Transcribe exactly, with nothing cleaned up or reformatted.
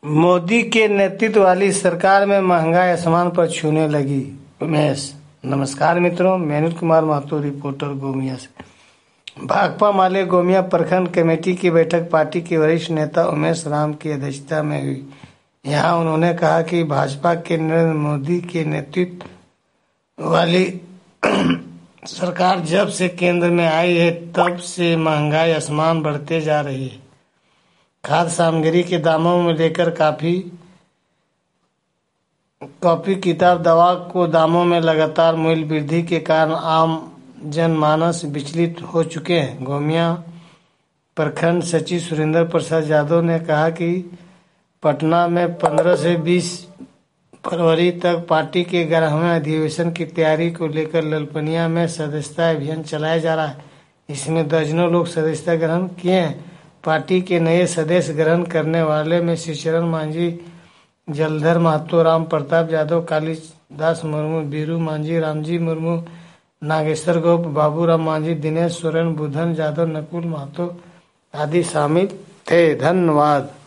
मोदी के नेतृत्व वाली सरकार में महंगाई आसमान पर छूने लगी। उमेश। नमस्कार मित्रों, मैं अनिल कुमार महतो, रिपोर्टर गोमिया से। भाकपा माले गोमिया प्रखंड कमेटी की बैठक पार्टी के वरिष्ठ नेता उमेश राम की अध्यक्षता में हुई। यहां उन्होंने कहा कि भाजपा के नरेंद्र मोदी के नेतृत्व वाली सरकार जब से केंद्र में आई है तब से महंगाई आसमान बढ़ते जा रही है। खाद्य सामग्री के दामों में लेकर काफी कॉपी किताब दवा को दामों में लगातार मूल्य वृद्धि के कारण आम जनमानस विचलित हो चुके हैं। गोमिया प्रखंड सचिव सुरेंद्र प्रसाद यादव ने कहा कि पटना में पंद्रह से बीस फरवरी तक पार्टी के ग्यारहवें अधिवेशन की तैयारी को लेकर ललपनिया में सदस्यता अभियान चलाया जा रहा है। इसमें दर्जनों लोग सदस्यता ग्रहण किए हैं। पार्टी के नए सदस्य ग्रहण करने वाले में श्रीचरण मांझी, जलधर महतो, राम प्रताप यादव, कालीदास मुर्मू, बीरू मांझी, रामजी मुर्मू, नागेश्वर गोप, बाबूराम मांझी, दिनेश सोरेन, बुधन यादव, नकुल महतो आदि शामिल थे। धन्यवाद।